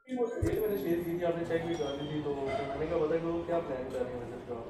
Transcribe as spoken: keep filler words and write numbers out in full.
ये तो मैंने शेयर की थी, आपने चेक भी कर ली थी, तो फिर मैंने कहा पता करो क्या प्लान कर रहे हैं विजिट का।